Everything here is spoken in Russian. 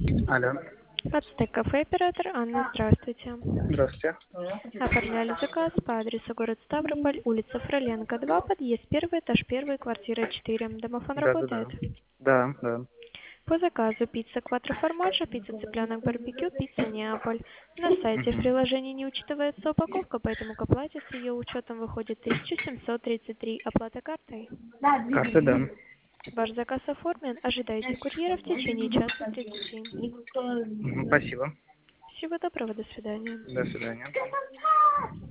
Алло, Подстек кафе оператор Анна, здравствуйте. здравствуйте. Оформляли заказ по адресу город Ставрополь, улица Фроленко, 2, подъезд 1, этаж 1, квартира 4. Домофон Да. работает? Да. По заказу пицца кватро формаджо, пицца цыпленок барбекю, пицца Неаполь. На сайте в Мгм. приложении не учитывается упаковка, поэтому к оплате с ее учетом выходит 1733. Оплата картой. Карта, да. Ваш заказ оформлен. Ожидайте курьера в течение часа 30. Спасибо. Всего доброго, до свидания. До свидания.